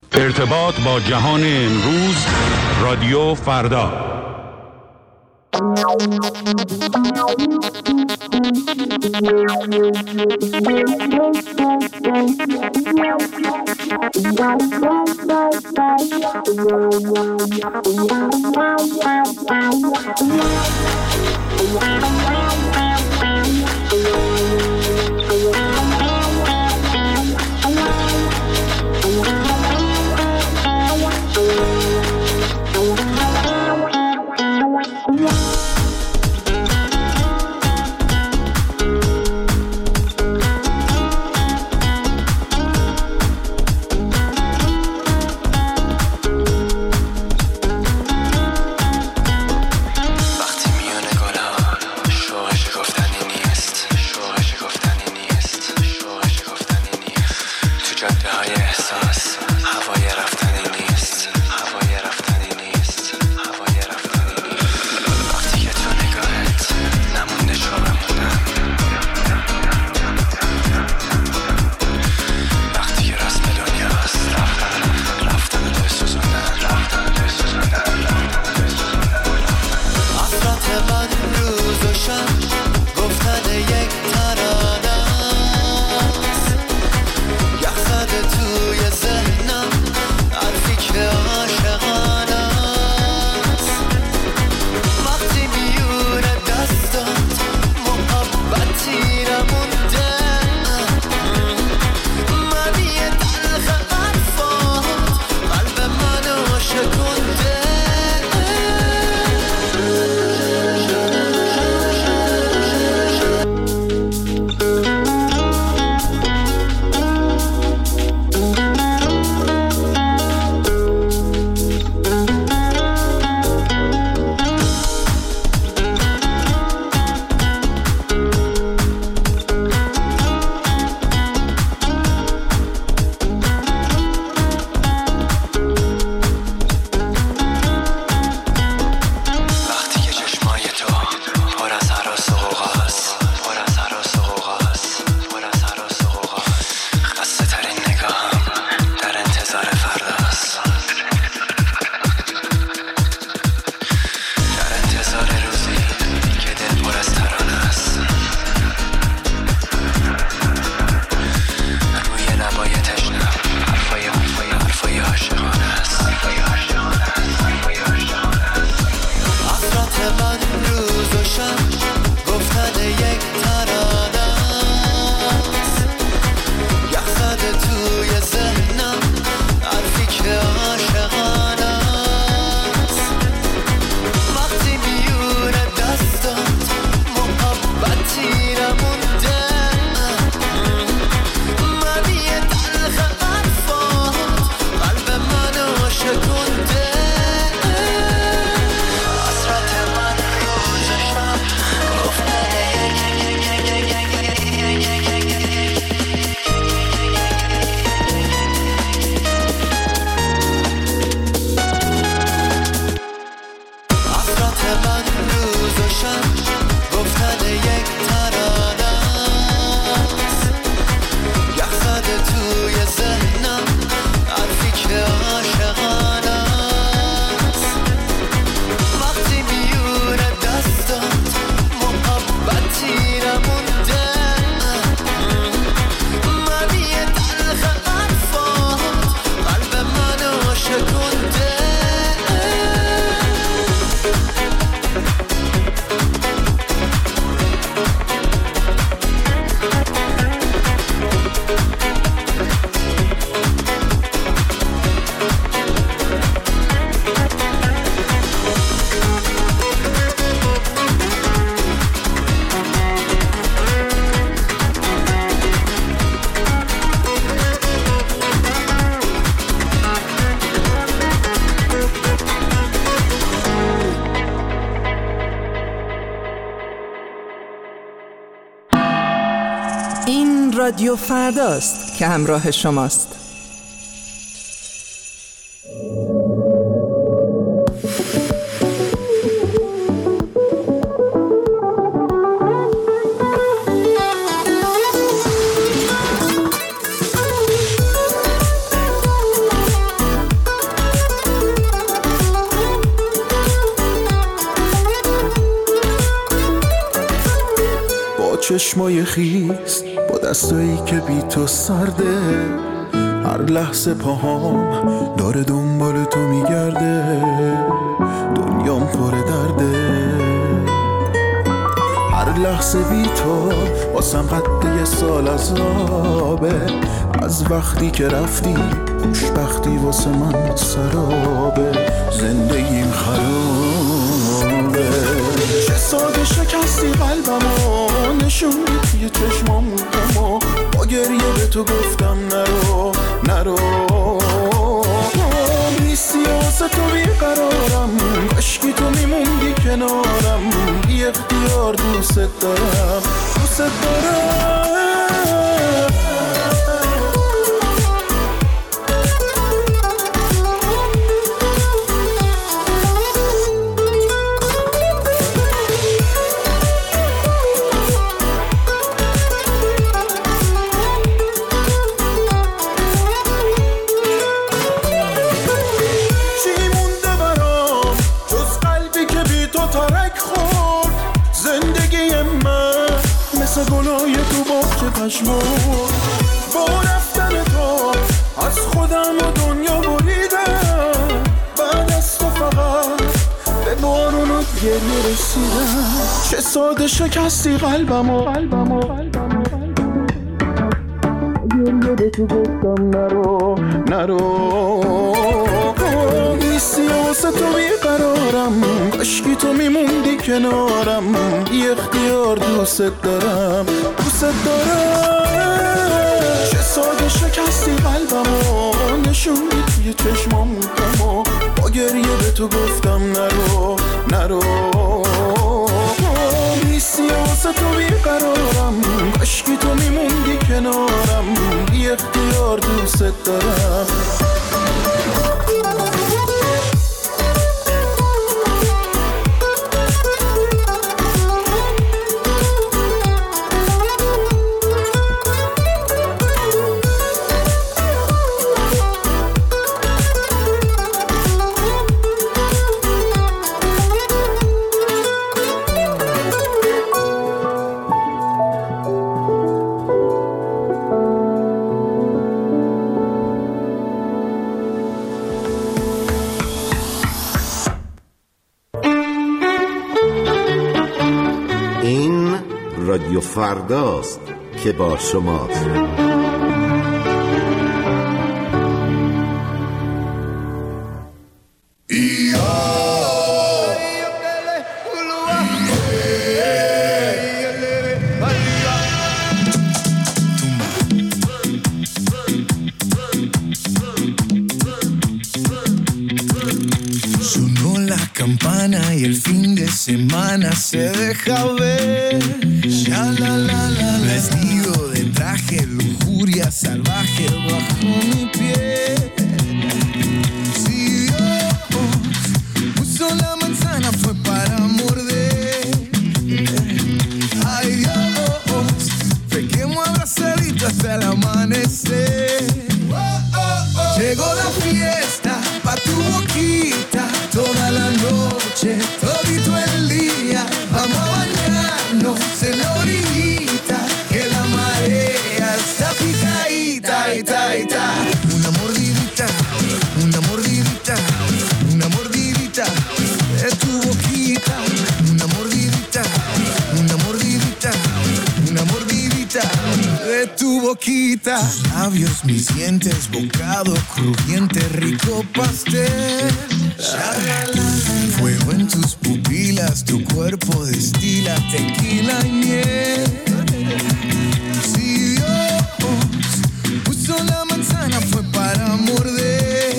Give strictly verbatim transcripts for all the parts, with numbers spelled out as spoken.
ارتباط با جهان امروز، رادیو فردا. رادیو فرداست که همراه شماست. چشمای خیس با دستایی که بی تو سرده، هر لحظه پاهام داره دنبال تو میگرده، دنیام پر درده، هر لحظه بی تو واسم قد یه سال عذابه، از وقتی که رفتی خوشبختی واسه من سرابه، زندگیم خرابه. چه ساده شکستی قلبمو، نشوندی توی چشمامو، با گریه به تو گفتم نرو نرو، نیستی واسه تو بیقرارم، کاشکی تو میموندی کنارم، بی اختیار دوست دارم دوست دارم. گلای تو باغچه پشمون، با رفتن تو از خودم و دنیا بریدم، بعد از تو فقط به بارون و گریه رسیدم. چه ساده شکستی قلبمو، قلبمو گریه به تو گفتم نرو نرو، نیستی واسه تو بیقرارم، کاشکی تو میموندی کنارم، بی اختیار دوست دارم دوست دارم. چه ساده شکستی قلبمو، نشوندی توی چشمامو، با گریه به تو گفتم نرو نرو، نیستی واسه تو بیقرارم، کاشکی تو میموندی کنارم، بی اختیار دوست دارم. رادیو فرداست که با شماست. Sonó la campana y el fin de semana se deja ver. Ya la la la, vestido de traje, lujuria salvaje bajo mi piel. Si Dios puso la manzana fue para morder. Ay Dios, pequemos abrazadito hasta el amanecer. Llegó la fiesta pa' tu boquita, toda la noche, todito el día. Vamos a bañarnos en la orillita, que la marea está picadita, ita, ita. Una mordidita, una mordidita, una mordidita de tu boquita. Una mordidita, una mordidita, una mordidita de tu boquita. Tus labios, mis dientes, bocado crujiente, rico pastel. Fuego en tus pupilas, tu cuerpo destila tequila y miel. Si Dios puso la manzana fue para morder.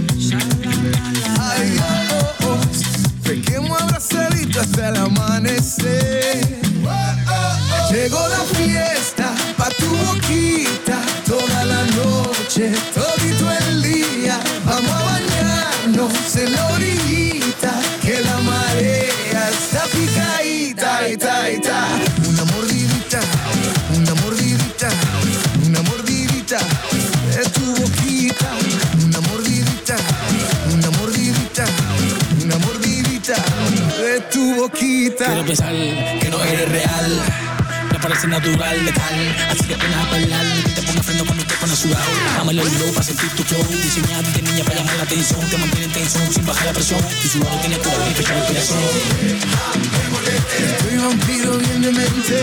Ay Dios, pequemos abrazadito hasta el amanecer. Llegó la fiesta pa' tu boquita, toda la noche, todito el día. Vamos a bañarnos en la orillita, que la marea está picadita, ita, ita. Una mordidita, una mordidita, una mordidita de tu boquita. Una mordidita, una mordidita, una mordidita de tu boquita. Quiero pensar que no eres real. parece natural, letal. Así que pena a bailar, que te ponga freno cuando te pones sudado. Dámelo low para sentir tu flow. Diseñado de niña para llamar la atención. Te mantiene en tensión sin bajar la presión. Tu sudor tiene tu y fecha la respiración. Estoy vampiro bien de mente,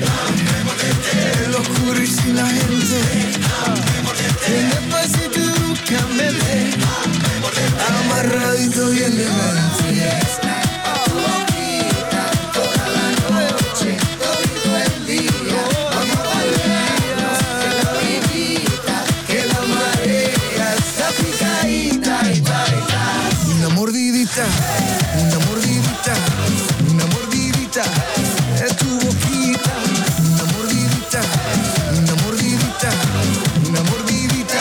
el oscuro y sin la gente. En el pasito bruscamente, amarradito bien de mente. Tu boquita toda la noche, todo el día. Vamos a bailarnos en la orillita, que la marea está picadita y baila. Una mordidita, una mordidita, una mordidita de tu boquita. Una mordidita, una mordidita, una mordidita.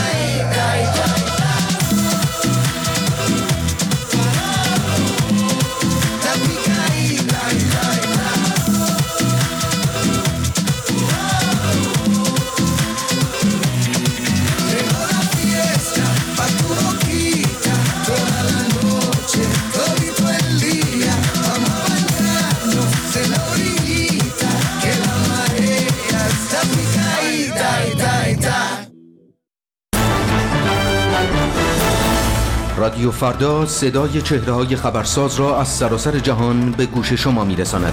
رادیو فردا صدای چهره‌های خبرساز را از سراسر جهان به گوش شما می‌رساند.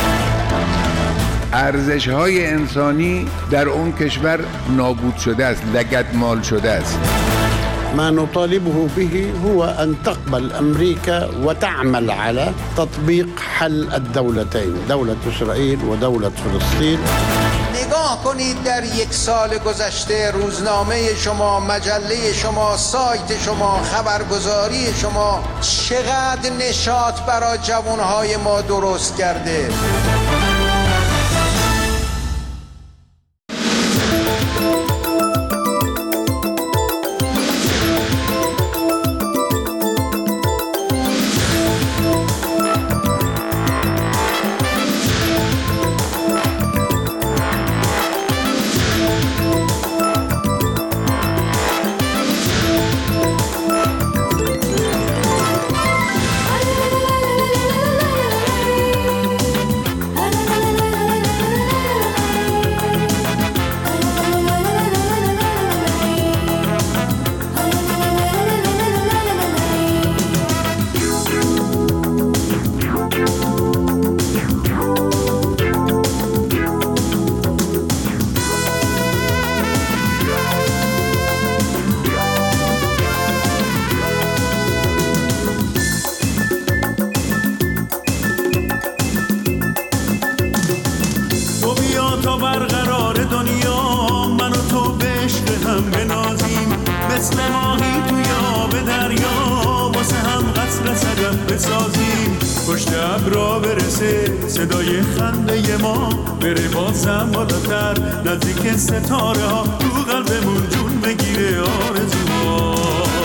ارزش‌های انسانی در اون کشور نابود شده است، لگدمال شده است. ما نطالبه به هو أن تقبل أمريكا وتعمل على تطبيق حل الدولتين، دولة إسرائيل ودولة فلسطين. نگاه کنید در یک سال گذشته روزنامه شما، مجله شما، سایت شما، خبرگزاری شما چقدر نشاط برای جوانهای ما درست کرده. صدای خنده ما بره بازم بالاتر، نزدیک ستاره ها تو قلبمون جون بگیره آرزوها.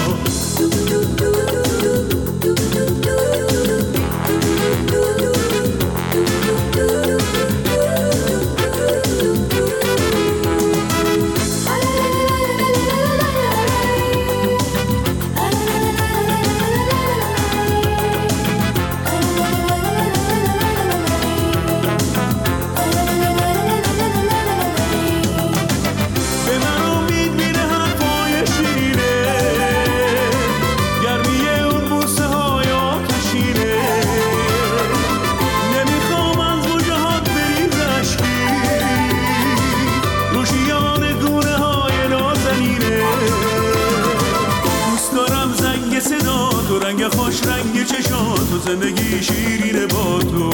زندگی شیرینه با تو.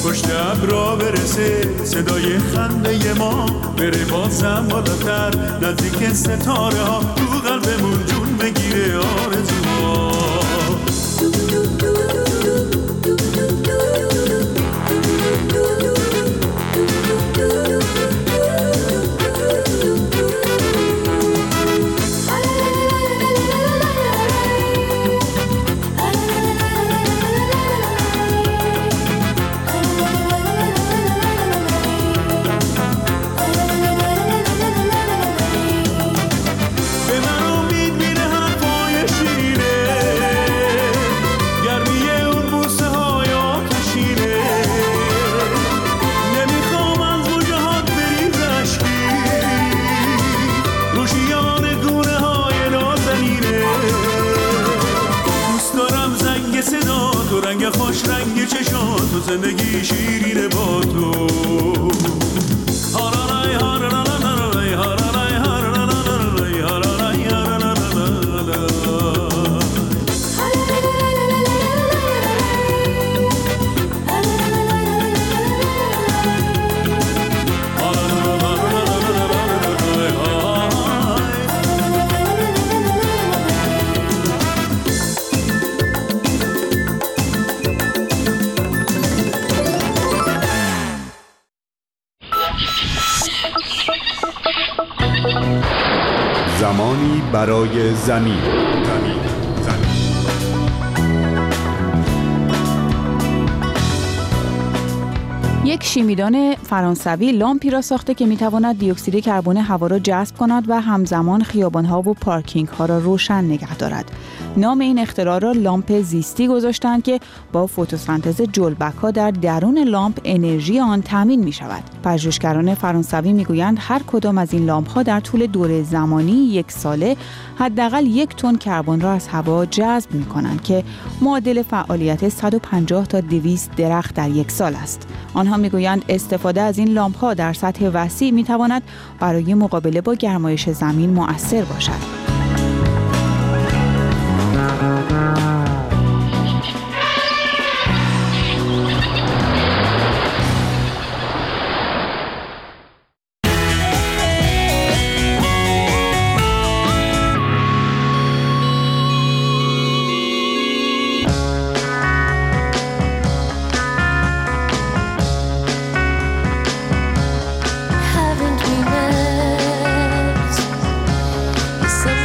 پشت ابرا برسه، صدای خنده ما بره بازم بالاتر، نزدیک ستاره ها تو قلبمون جون بگیره آرزوها. خوش رنگ چشات و زندگی شیرینه با تو. هارارای هارارای هارارای هارارای هارارای زمانی برای زمین. یک شیمیدان فرانسوی لامپی را ساخته که میتواند دی اکسید کربن هوا را جذب کند و همزمان خیابان‌ها و پارکینگ‌ها را روشن نگه دارد. نام این اختراع را لامپ زیستی گذاشتند که با فتوسنتز جلبک‌ها در درون لامپ انرژی آن تامین می‌شود. پژوهشگران فرانسوی میگویند هر کدام از این لامپ‌ها در طول دوره زمانی یک ساله حداقل یک تن کربن را از هوا جذب می‌کنند که معادل فعالیت صد و پنجاه تا دویست درخت در یک سال است. آنها میگویند استفاده از این لامپ‌ها در سطح وسیع میتواند برای مقابله با گرمایش زمین مؤثر باشد. So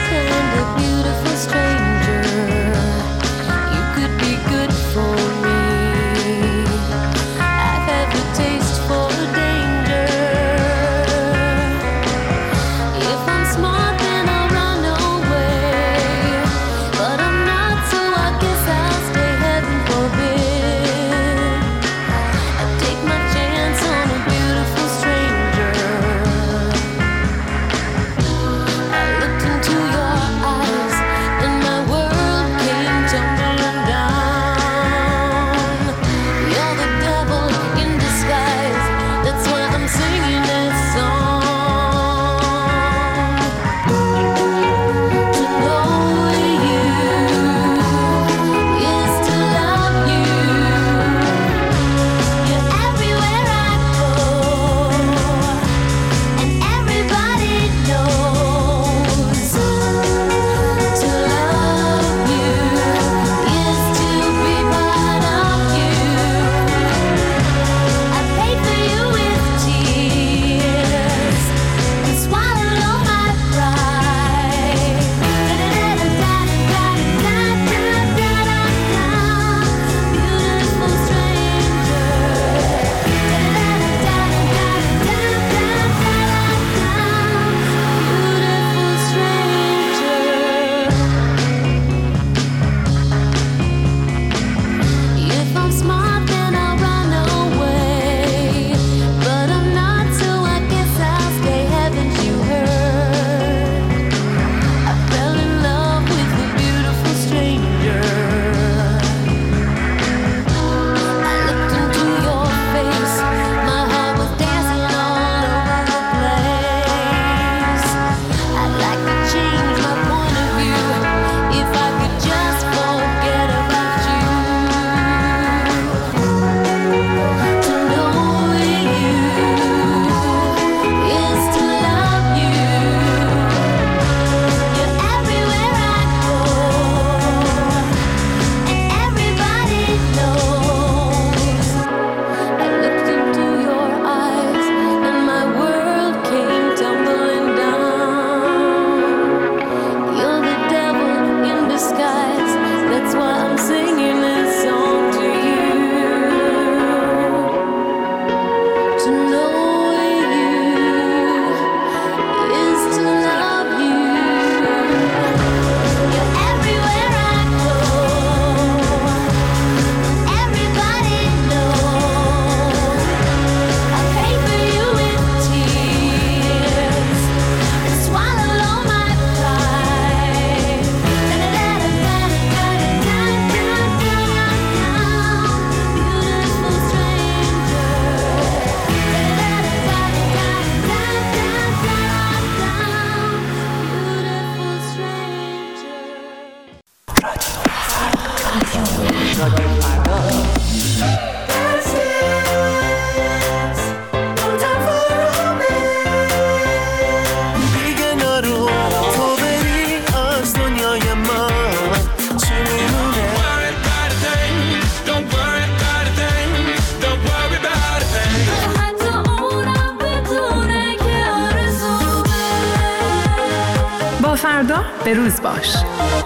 فردا به روز باش.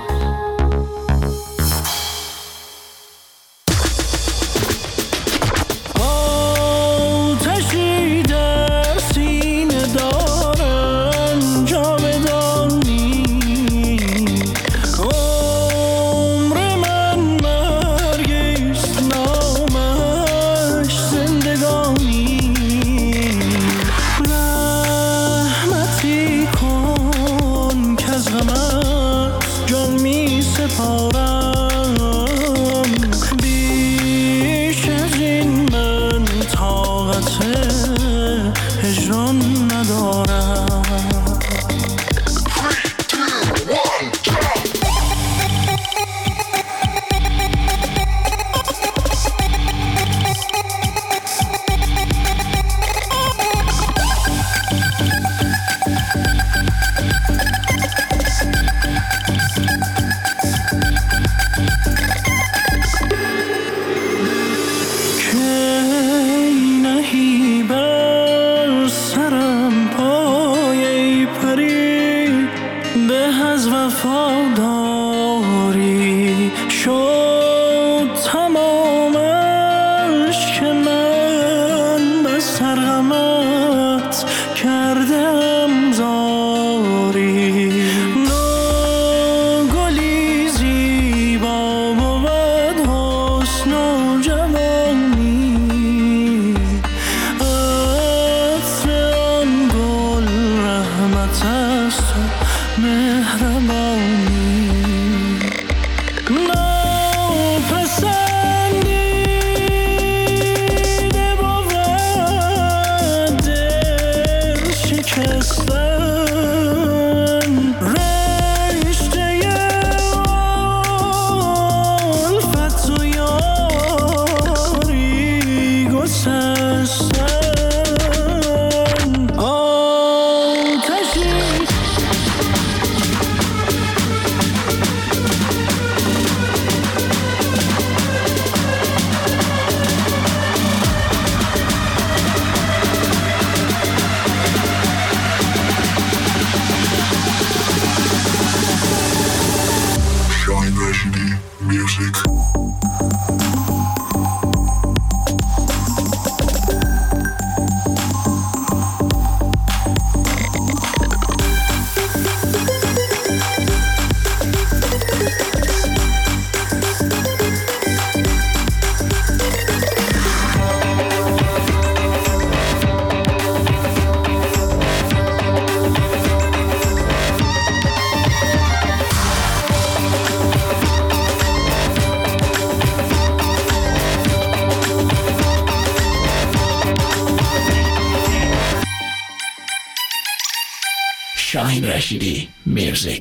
شاهین رشیدی میوزیک.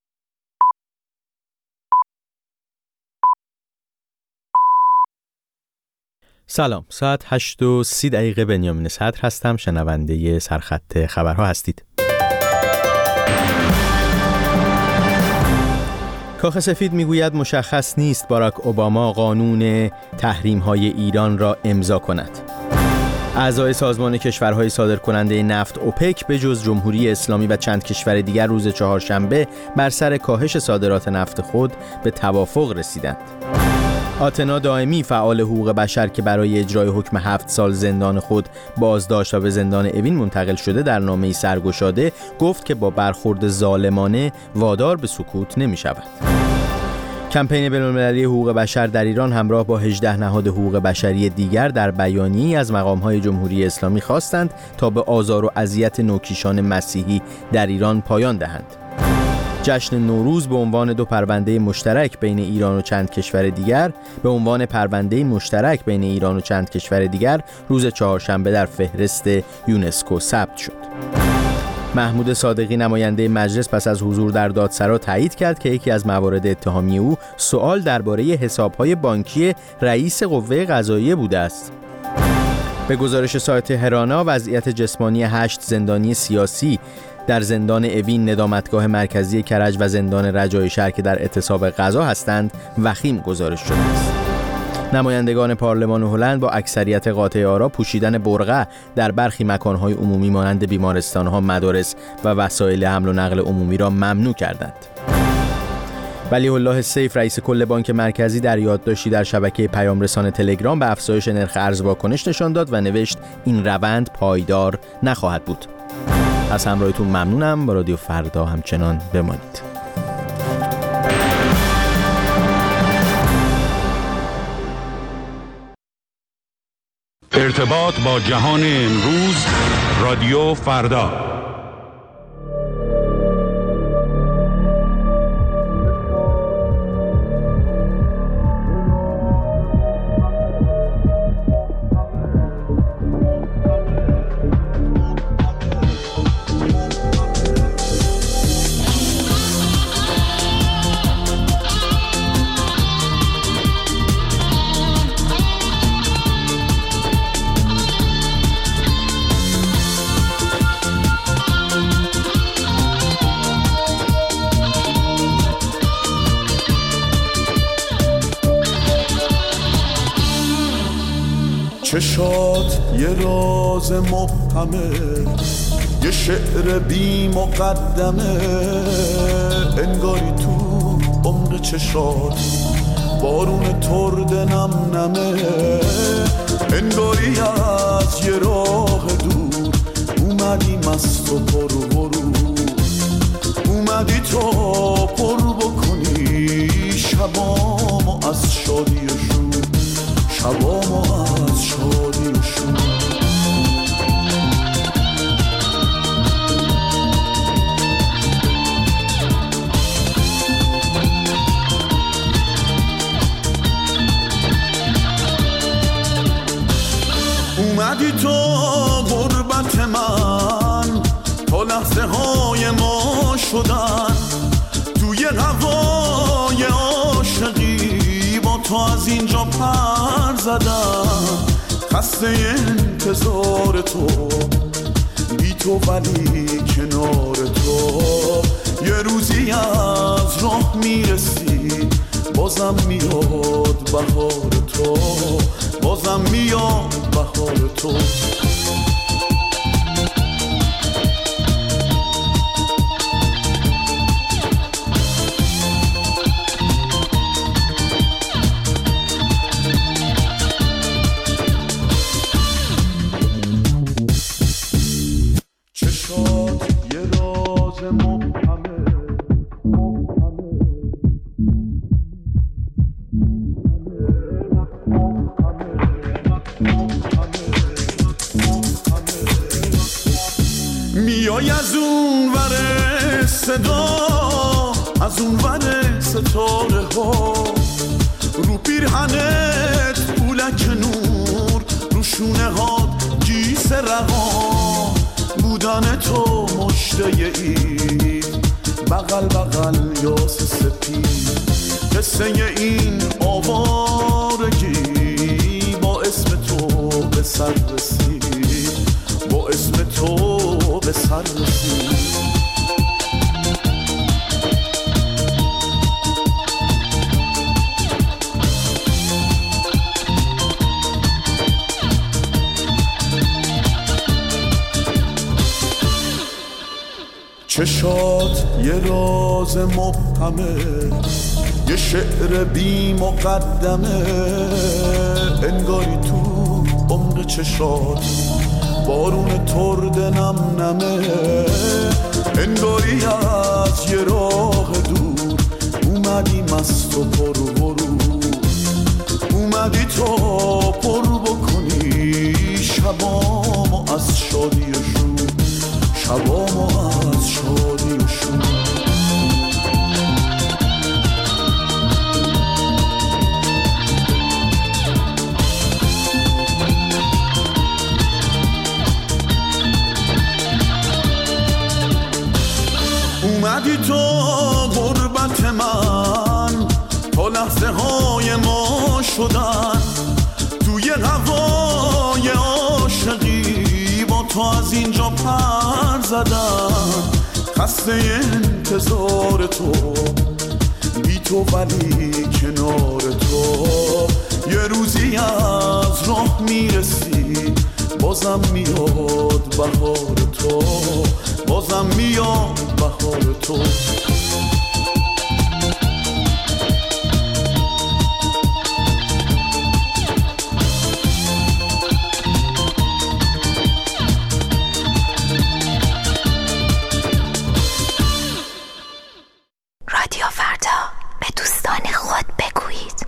سلام، ساعت هشت و سی دقیقه. بنیامین صدر هستم، شنونده سرخط خبرها هستید. کاخ سفید میگوید مشخص نیست باراک اوباما قانون تحریم‌های ایران را امضا کند. اعضای سازمان کشورهای صادرکننده نفت اوپک به جز جمهوری اسلامی و چند کشور دیگر روز چهارشنبه بر سر کاهش صادرات نفت خود به توافق رسیدند. آتنا دائمی، فعال حقوق بشر که برای اجرای حکم هفت سال زندان خود بازداشت و به زندان اوین منتقل شده، در نامه‌ای سرگشاده گفت که با برخورد ظالمانه وادار به سکوت نمی شود. کمپین بین‌المللی حقوق بشر در ایران همراه با هجده نهاد حقوق بشری دیگر در بیانیه‌ای از مقام‌های جمهوری اسلامی خواستند تا به آزار و اذیت نوکیشان مسیحی در ایران پایان دهند. جشن نوروز به عنوان دو پرونده مشترک بین ایران و چند کشور دیگر به عنوان پرونده مشترک بین ایران و چند کشور دیگر روز چهارشنبه در فهرست یونسکو ثبت شد. محمود صادقی، نماینده مجلس، پس از حضور در دادسرا تایید کرد که یکی از موارد اتهامی او سوال درباره حساب‌های بانکی رئیس قوه قضاییه بوده است. به گزارش سایت هرانا، وضعیت جسمانی هشت زندانی سیاسی در زندان اوین، ندامتگاه مرکزی کرج و زندان رجای شهر که در اعتصاب قضا هستند وخیم گزارش شده است. نمایندگان پارلمان هلند با اکثریت قاطع آرا پوشیدن برقع در برخی مکانهای عمومی مانند بیمارستانها، مدارس و وسایل حمل و نقل عمومی را ممنوع کردند. ولی الله سیف رئیس کل بانک مرکزی در یادداشتی در شبکه پیام رسان تلگرام به افزایش نرخ ارز واکنش نشان داد و نوشت این روند پایدار نخواهد بود. از همراهیتون ممنونم. با رادیو فردا همچنان بمانید. ارتباط با جهان امروز، رادیو فردا. چشات یه راز مبهمه، یه شعر بی مقدمه، انگاری تو عمق چشات بارون ترد نم نمه، انگاری از یه راه دور اومدی مست و پر غرور، اومدی تو پر بکنی شبامو از شادی و شور، شبامو از شادی و شور. اومدی تو غربت من تا لحظه های ما شدن، توی هوای عاشقی با تو از اینجا پر زدم، خسته انتظار تو بی تو ولی کنار تو، یه روزی از راه میرسی بازم میاد بهار تو، بازم میاد بهار تو. میای از اون ور صدا، از اون ور ستاره ها، رو پیرهنت پولک نور، رو شونه ها گیس رها، بودن تو مشته اید بغل بغل یاس سپید، قصه این آوارگی با اسم تو به سر رسید، با اسم تو به سر رسید. چشات یه راز مبهمه، یه شعر بی مقدمه، انگاری تو عمق چشات بارون ترد نم نمه، انگاری از یه راه دور اومدی مست و پر غرور، اومدی تو پر بکنی شبامو از شادی و شور، شبامو از شادی و شور. اومدی تو غربت من تا لحظه های ما شدن، توی هوای عاشقی با تو از اینجا پر زدم، خسته انتظار تو بی تو ولی کنار تو، یه روزی از راه میرسی بازم میاد بهار تو، بازم میاد بهار تو. رادیو فردا، به دوستان خود بگویید.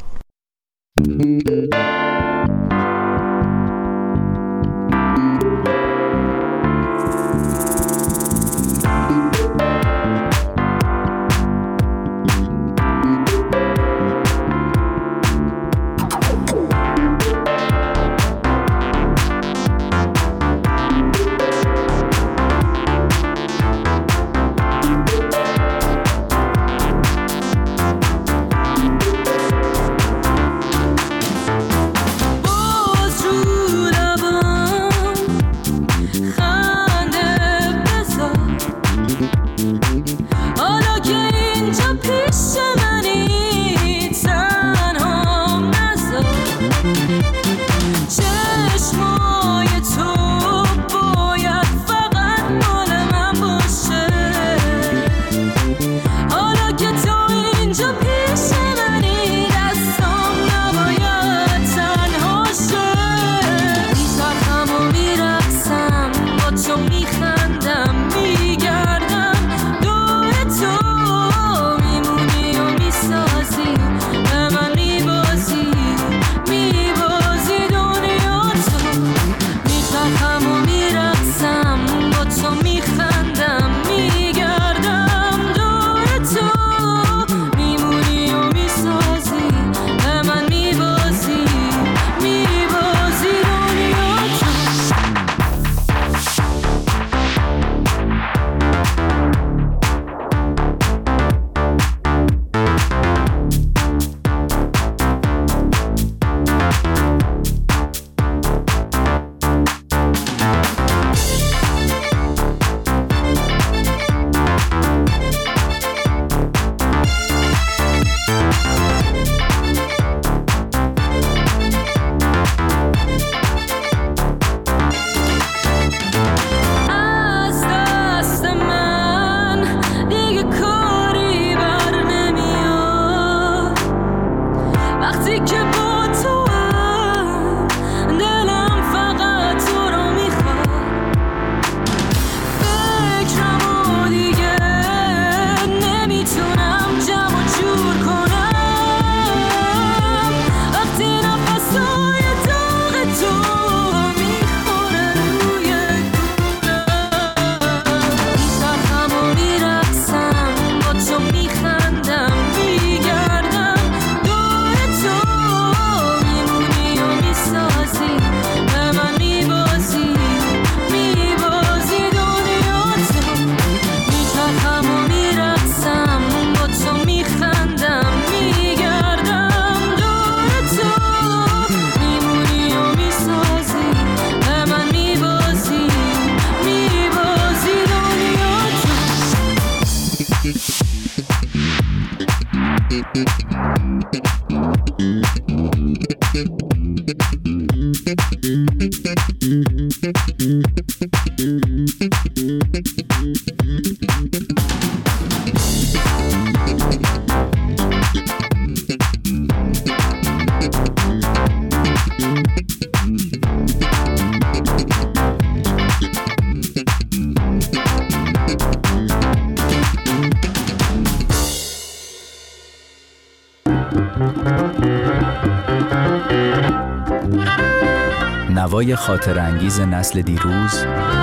نوای خاطر انگیز نسل دیروز،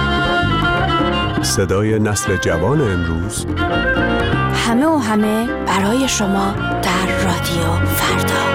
صدای نسل جوان امروز، همه و همه برای شما در رادیو فردا.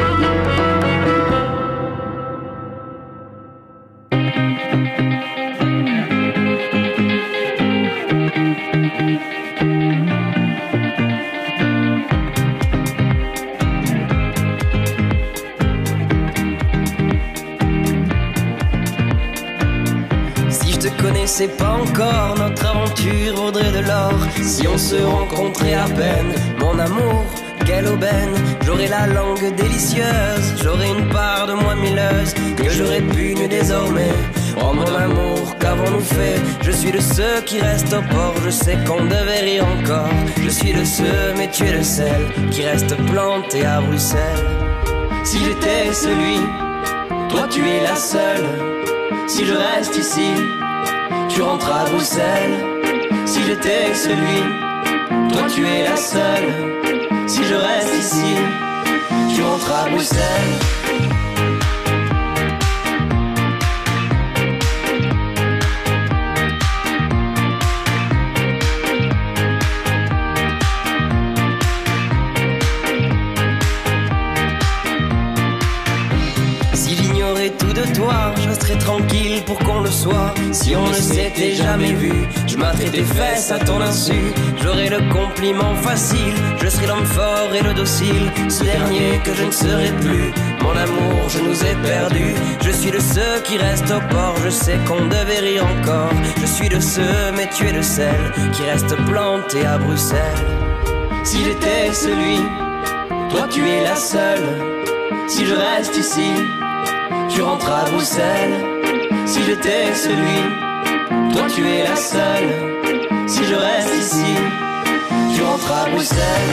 C'est pas encore notre aventure vaudrait de l'or si on se rencontrait à peine. Mon amour, quelle aubaine. J'aurai la langue délicieuse, j'aurai une part de moi milleuse que je répugne désormais. Oh mon amour, qu'avons-nous fait? Je suis de ceux qui restent au port, je sais qu'on devait rire encore. Je suis de ceux, mais tu es le seul qui reste planté à Bruxelles. Si j'étais celui, toi tu es la seule. Si je reste ici, tu rentres à Bruxelles. Si j'étais celui, toi tu es la seule. Si je reste ici, tu rentres à Bruxelles. Tout de toi, je serais tranquille pour qu'on le soit. Si on ne s'était jamais vu, je m'attrape tes fesses à ton insu. J'aurais le compliment facile, je serai l'homme fort et le docile. Ce dernier que je ne serai plus, mon amour, je nous ai perdus. Je suis de ceux qui restent au port, je sais qu'on devait rire encore. Je suis de ceux, mais tu es de celles qui restent plantées à Bruxelles. Si j'étais celui, toi tu es la seule. Si je reste ici, tu rentres à Bruxelles. Si j'étais celui, toi tu es la seule. Si je reste ici, tu rentres à Bruxelles.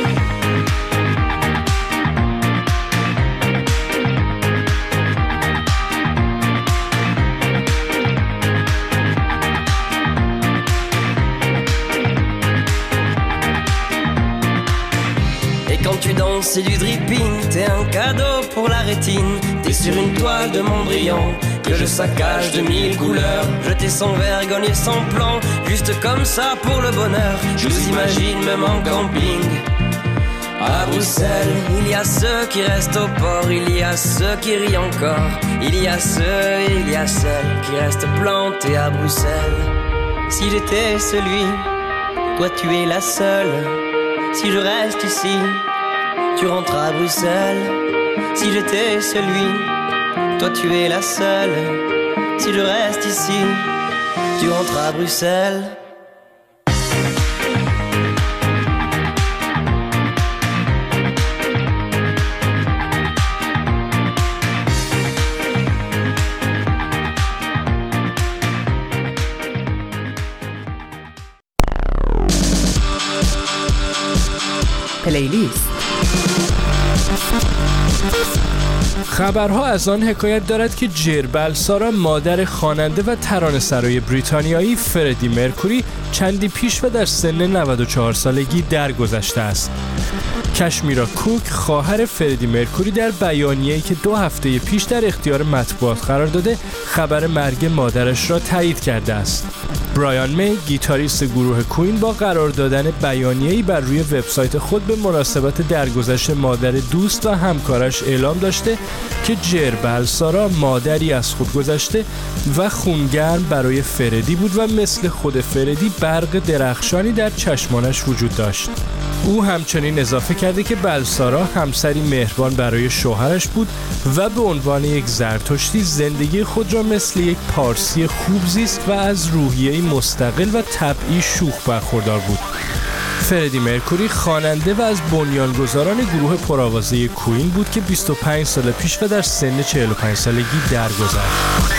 Quand tu danses, c'est du dripping, t'es un cadeau pour la rétine. T'es sur une toile de Mondrian que je saccage de mille couleurs. Jeter sans vergogne et sans plan, juste comme ça pour le bonheur. Je vous imagine même en camping à Bruxelles. Il y a ceux qui restent au port, il y a ceux qui rient encore. Il y a ceux et il y a celles qui restent plantés à Bruxelles. Si j'étais celui, toi tu es la seule. Si je reste ici, tu rentres à Bruxelles. Si j'étais celui, toi tu es la seule. Si je reste ici, tu rentres à Bruxelles. پلیلیست. خبرها از آن حکایت دارد که جربل سارا مادر خواننده و ترانه‌سرای بریتانیایی فردی مرکوری چندی پیش و در سن نود و چهار سالگی درگذشته است. کشمیرا کوک خواهر فردی مرکوری در بیانیه‌ای که دو هفته پیش در اختیار مطبوعات قرار داده خبر مرگ مادرش را تایید کرده است. برایان می گیتاریست گروه کوین با قرار دادن بیانیه‌ای بر روی وبسایت خود به مناسبت درگذشت مادر دوست و همکارش اعلام داشته که جربل سارا مادری از خود گذشته و خونگرم برای فردی بود و مثل خود فردی برق درخشانی در چشمانش وجود داشت. او همچنین اضافه کرده که بلسارا همسری مهربان برای شوهرش بود و به عنوان یک زرتشتی زندگی خود را مثل یک پارسی خوب زیست و از روحیه‌ای مستقل و طبعی شوخ برخوردار بود. فردی مرکوری خواننده و از بنیانگذاران گروه پرآوازه کوین بود که بیست و پنج سال پیش و در سن چهل و پنج سالگی درگذشت.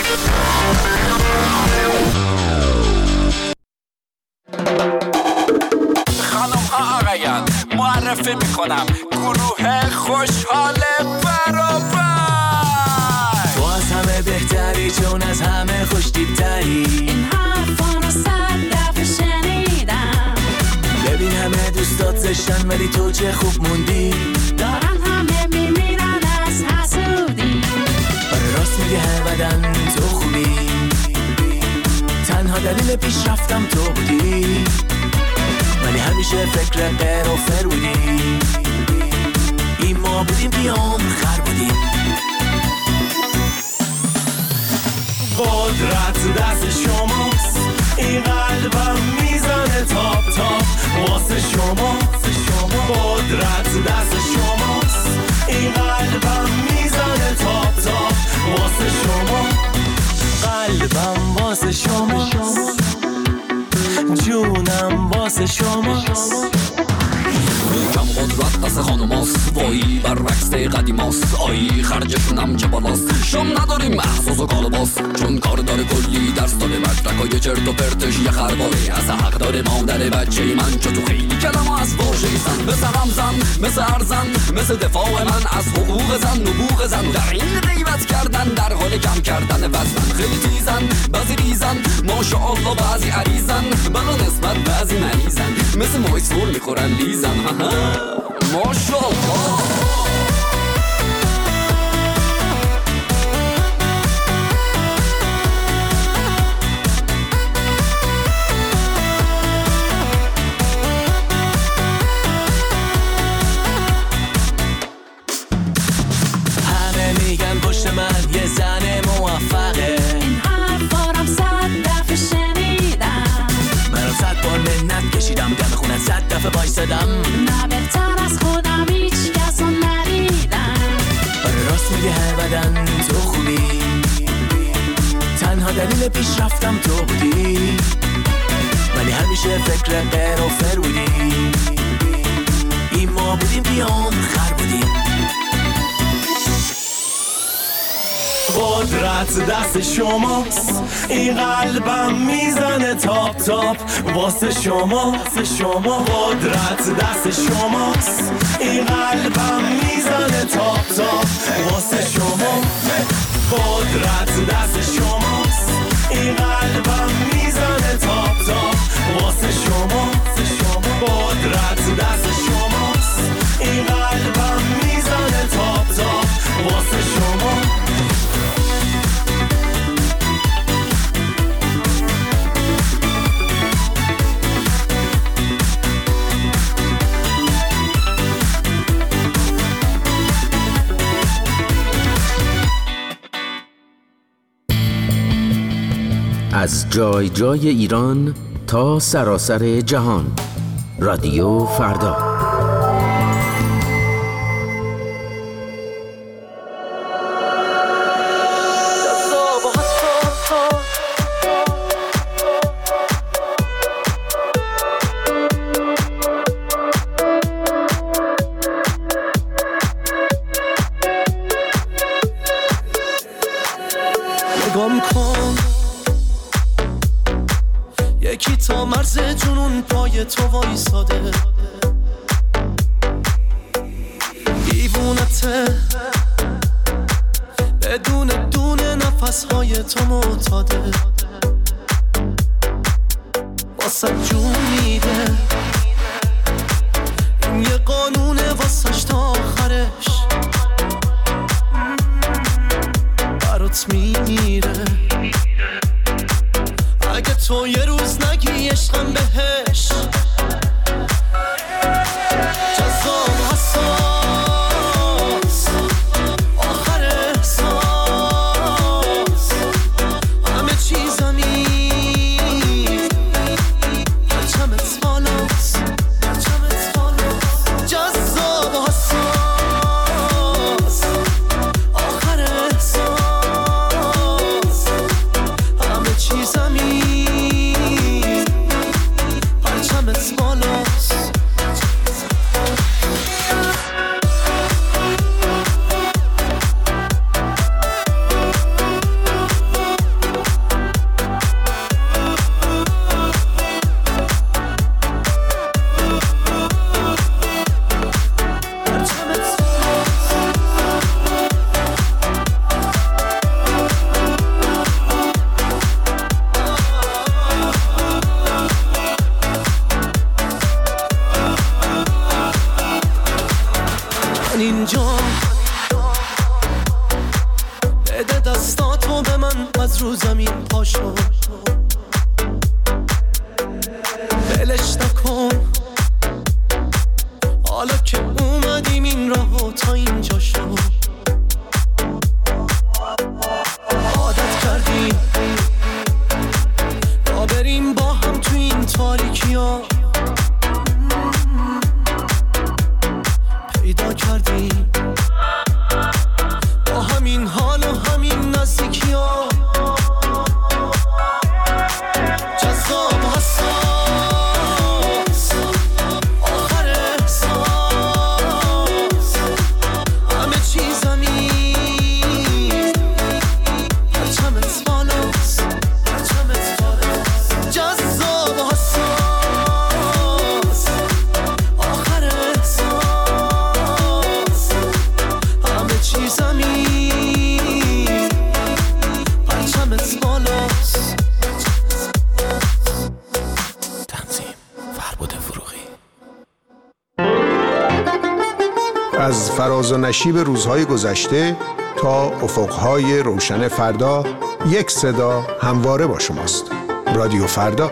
معرفی میکنم گروه خوشحال برابر. تو از همه بهتری چون از همه خوشتیبتری. این حرفانو صد دفعه شنیدم. ببین همه دوستات زشتن ولی تو چه خوب موندی. دارن همه میمیرن از حسودی. آره راست میگه هر بدن تو خوبی. تنها دلیل پیشرفتم تو بودی. ولی همیشه فکر غیر و فر بودی. این ما بودیم بیام خر بودیم. قدرت دست شماست. این قلبم میزنه تاپ تاپ واسه شما. قدرت دست شماست. این قلبم میزنه تاپ تاپ واسه شما. قلبم واسه شما. جونم واسه شما. میگم قدرت دست بدی ماست. آیی خرجتونم چه بالاست، شام نداریم محسوس و کالباس، چون کار داره کلی درس داره مدرکای چرت و پرتش یه خرباره. از حق داره مادر بچه من چو تو خیلی کلمه از واژه زن، مثل رمزن مثل ارزن مثل دفاع من از حقوق زن نبوغ زن، در این غیبت کردن در حال کم کردن وزن. خیلی تیزن بعضی ریزن ماشاءالله بعضی عریزن، بلا نسبت بعضی مریضن مثل مایسور میخورن لیزن ماشاءالله. من یه زن موفقه، این حرفارم صد دفعه شنیدم، منو صد بار منت کشیدم دم خونت صد دفعه بایستدم، نه بهتر از خودم هیچ کس رو ندیدم. آره راست میگه هر بدن تو خوبی، تنها دلیل پیشرفتم تو بودی، ولی همیشه فکر غیر و فر بودی. این ما بودیم بیام خر بودیم. قدرت دست شماست، این قلبم میزنه تاپ تاپ واسه شما واسه شما. قدرت دست شماست، این قلبم میزنه تاپ تاپ واسه شما. قدرت دست شماست، این قلبم میزنه تاپ تاپ واسه شما واسه شما. قدرت دست شماست، این قلبم میزنه تاپ تاپ واسه شما. از جای جای ایران تا سراسر جهان، رادیو فردا. نگام کن یکی تا مرز جنون پای تو وایساده، دیوونته بدون دونه نفسهای تو معتاده، واسه جون میده این یه قانونه واسش تا آخرش برات میمیره. اگه تو یه روز نگی عشقم بهش، جذاب حساس آخر احساس همه چیزمی پرچمت بالاست جذاب حساس آخر احساس همه چیزمی اینجا بده دستاتو به من از رو زمین پاشو، بلش نکن حالا که اومدیم این راهو تا اینجا شو. عادت کردیم تا بریم با هم تو این تاریکی ها، پیدا کردیم با همین حال و همین نزدیکی ها، جذاب حساس آخر احساس ناز و نشیب روزهای گذشته تا افقهای روشن فردا، یک صدا همواره با شماست. رادیو فردا.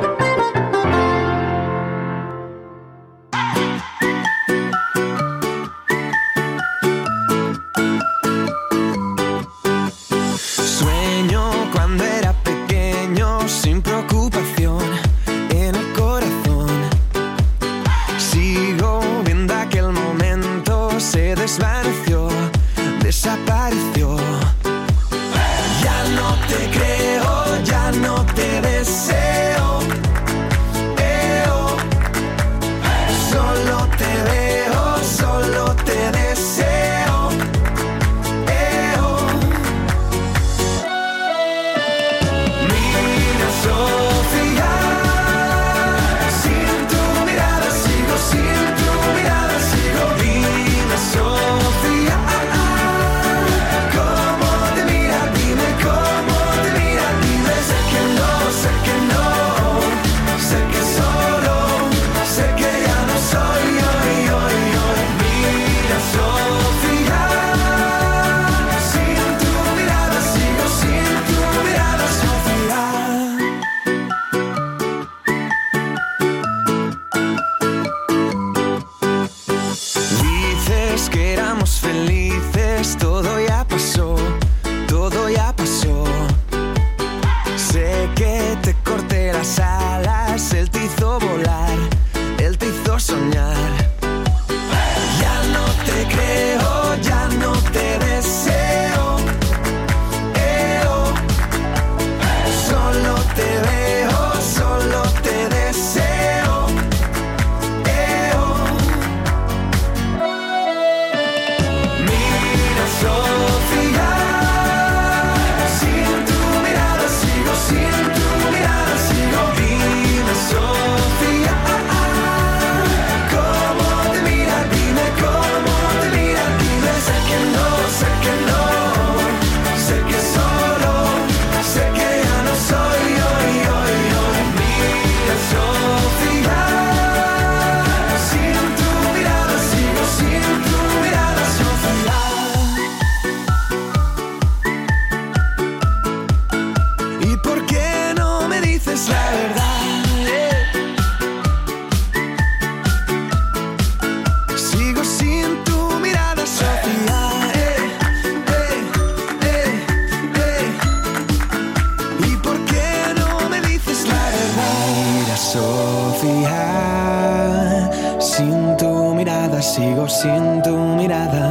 Sigo sin tu mirada.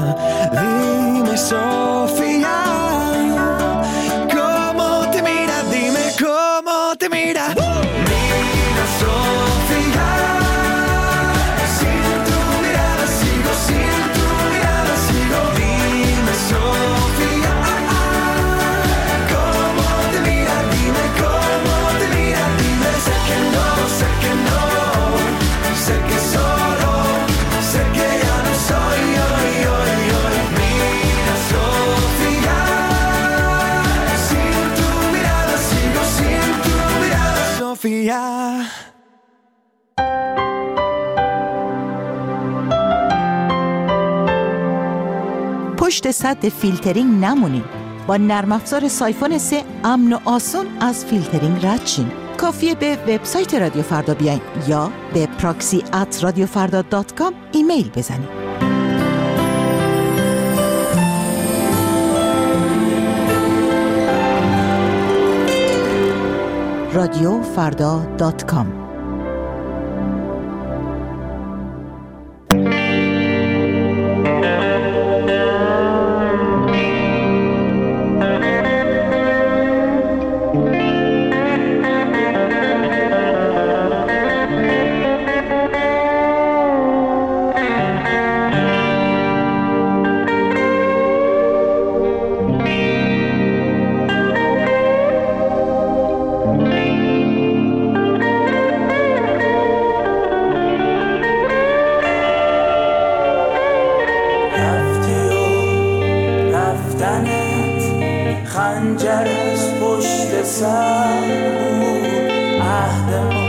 Dime, Sofía, ¿cómo te mira? Dime cómo te mira. Mira, Sofía, sin tu mirada sigo, sin tu mirada sigo. Dime, Sofía, ¿cómo te mira? Dime cómo te mira. Dime, sé que no, sé que no, sé que solo, sé que ya no soy hoy, hoy, hoy. Mira, Sofía, sin tu mirada sigo, sin tu mirada, Sofía. پشت سد فیلترینگ نمونید. با نرم افزار سایفون سه امن و آسان از فیلترینگ رد شین. کافیه به وبسایت رادیو فردا بیاین یا به پراکسی ات رادیو فردا دات کام ایمیل بزنید. رادیو فردا دات کام. خنجر از پشت سر بود عهد ما،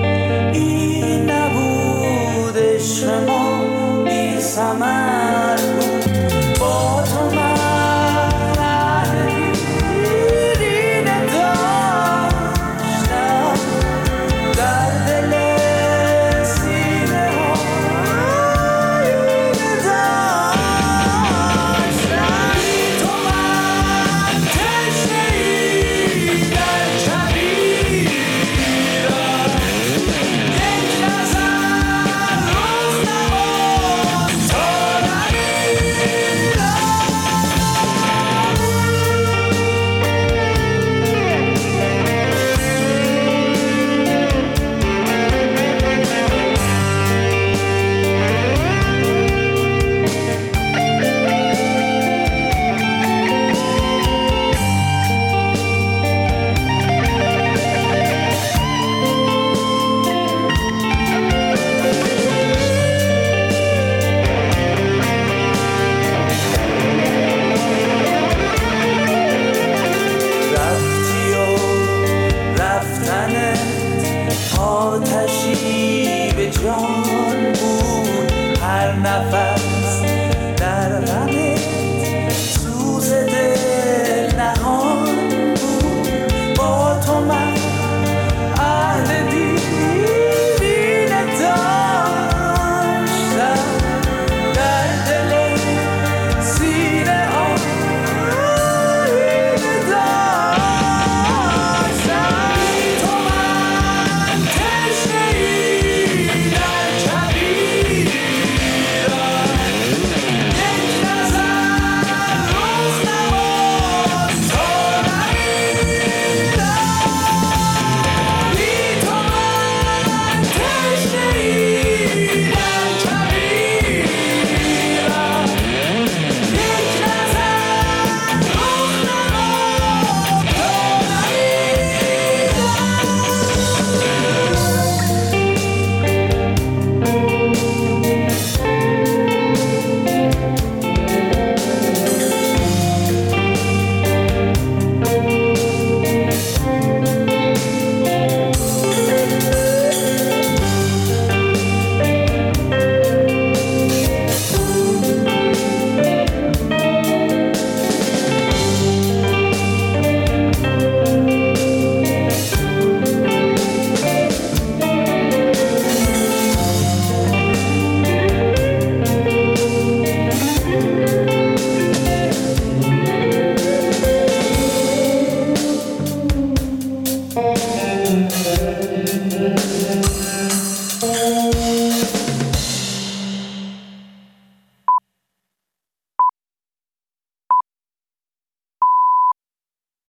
این نبود عشق ما بی ثمر